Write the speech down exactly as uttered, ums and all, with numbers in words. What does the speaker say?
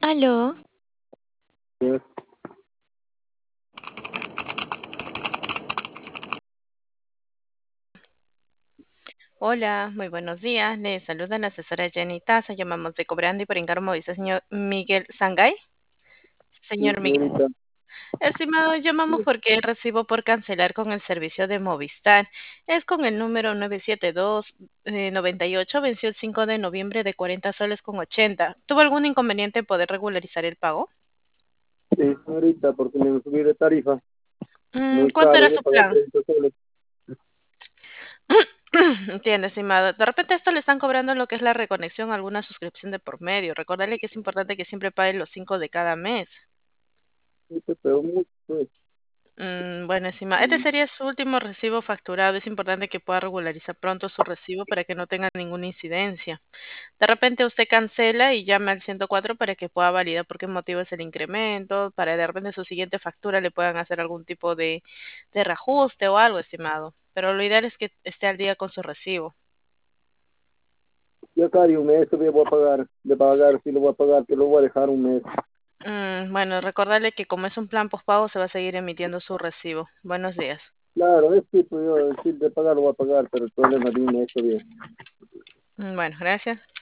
Aló, Yes. Hola, muy buenos días. Le saluda la asesora Jenny Taza. Llamamos de Cobrando y por encargo dice señor Miguel Sangay. Sí, Señor Miguel, señorita. estimado, llamamos Sí, porque el recibo por cancelar con el servicio de Movistar es con el número nueve siete dos eh, noventa y ocho, venció el cinco de noviembre de cuarenta soles con ochenta. ¿Tuvo algún inconveniente en poder regularizar el pago? sí, señorita, porque me subí de tarifa. Mm, Muy ¿cuánto caro, era yo su pagar plan? treinta soles. Entiendo, estimado. De repente esto le están cobrando lo que es la reconexión, alguna suscripción de por medio. Recordarle que es importante que siempre pague los cinco de cada mes. Sí, pues, pero mucho, pues. Mm, bueno, estimado, este Mm, sería su último recibo facturado. Es importante que pueda regularizar pronto su recibo para que no tenga ninguna incidencia. De repente usted cancela y llama al ciento cuatro para que pueda validar por qué motivo es el incremento, para de repente su siguiente factura le puedan hacer algún tipo de, de reajuste o algo, estimado. Pero lo ideal es que esté al día con su recibo. Ya casi un mes todavía voy a pagar. De pagar, sí lo voy a pagar, que lo voy a dejar un mes. Mm, bueno, recordarle que como es un plan postpago se va a seguir emitiendo su recibo. Buenos días. Claro, es tipo, yo, sí, de pagar lo voy a pagar, pero el problema de un mes todavía. Mm, bueno, gracias.